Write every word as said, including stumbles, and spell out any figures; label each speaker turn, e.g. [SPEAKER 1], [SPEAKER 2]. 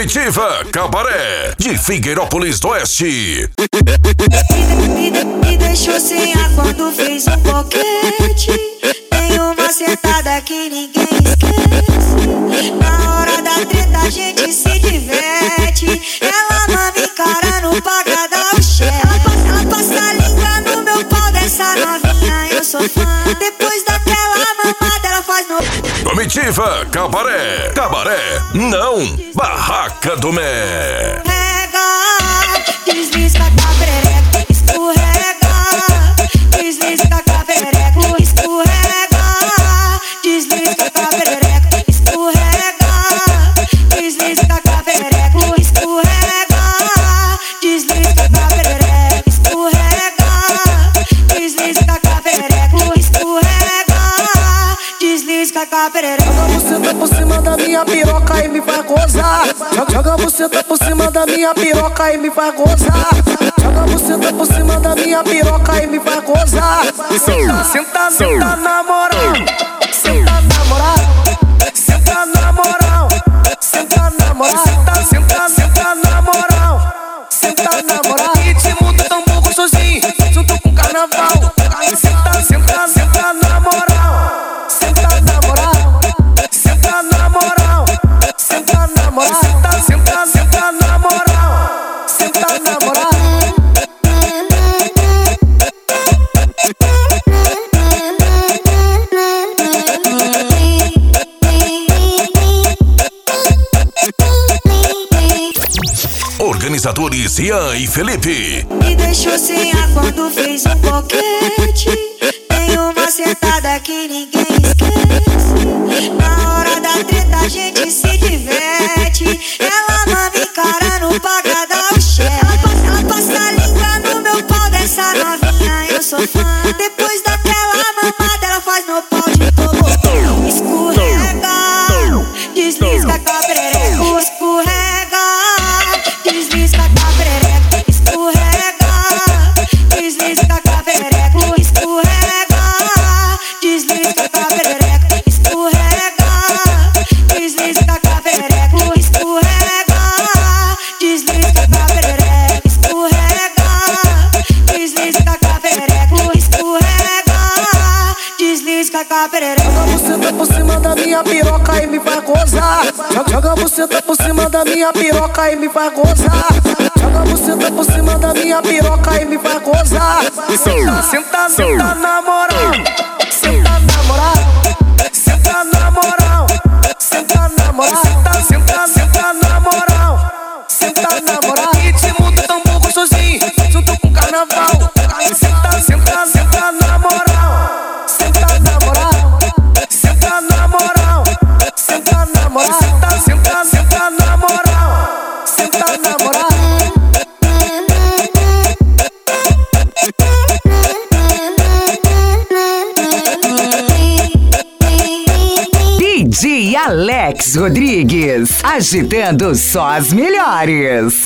[SPEAKER 1] Comitiva Cabaré, de Figueirópolis do Oeste.
[SPEAKER 2] Me, me, me deixou sem ar quando fez um boquete. Tem uma sentada que ninguém esquece. Na hora da treta a gente se diverte. Ela mama encarando pra dar o chefe. Ela, ela passa a língua no meu pau dessa novinha, eu sou fã. Depois daquela mamada ela faz no...
[SPEAKER 1] Comitiva Cabaré, Cabaré, não, Barraca do Mé.
[SPEAKER 2] Desliza com a perereca, escorrega. Desliza com a perereca, escorrega. Desliza com a perereca, escorrega. Desliza com a perereca, escorrega. Desliza com a perereca, escorrega. Desliza com a perereca, escorrega. Desliza com a perereca.
[SPEAKER 3] Joga você tá por cima da minha piroca e me vai gozar. Joga você tá por cima da minha piroca e me vai gozar. Joga você tá por cima da minha piroca e me vai gozar. Senta, senta, senta na moral. Senta na moral. Senta na moral. Senta na moral. Senta, senta, senta na moral. Senta na moral. Ritmo do tambor gostosinho, junto com carnaval. Senta, senta, senta na moral. Senta na moral. Senta na moral. Senta na moral. Senta, senta, senta na moral. Senta na moral.
[SPEAKER 1] Organizadores Ian e Felipe.
[SPEAKER 2] Me deixou sem ar quando fez um boquete. Tem uma sentada que ninguém esquece. Na hora da treta a gente se diverte. Ela mama encarando pra dar o chefe. Ela, ela passa a língua no meu pau dessa novinha, eu sou fã. Depois daquela mamada ela faz no pau de tobogã. Escorrega, desliza com a perereca, escorrega. Desliza com a perereca, escorrega. Desliza com a perereca, escorrega. Desliza com a perereca, escorrega. Desliza com a perereca, escorrega. Desliza com a perereca, escorrega. Desliza com a perereca, escorrega. Desliza com a perereca.
[SPEAKER 3] Joga você tá por cima da minha piroca e me vai gozar. Joga você tá por cima da minha piroca e me vai gozar. Joga você tá por cima da minha piroca e me vai gozar. Senta, senta, senta na moral. Senta na moral. Senta na moral. Senta na moral. Senta, senta, senta na moral. Senta na moral. Ritmo do tambor gostosinho, junto com carnaval. Senta, senta, senta na moral. Senta na moral. Senta na moral. Senta na moral. Senta, senta, senta na moral. Senta na moral.
[SPEAKER 4] D J Alex Rodrigues, agitando só as melhores.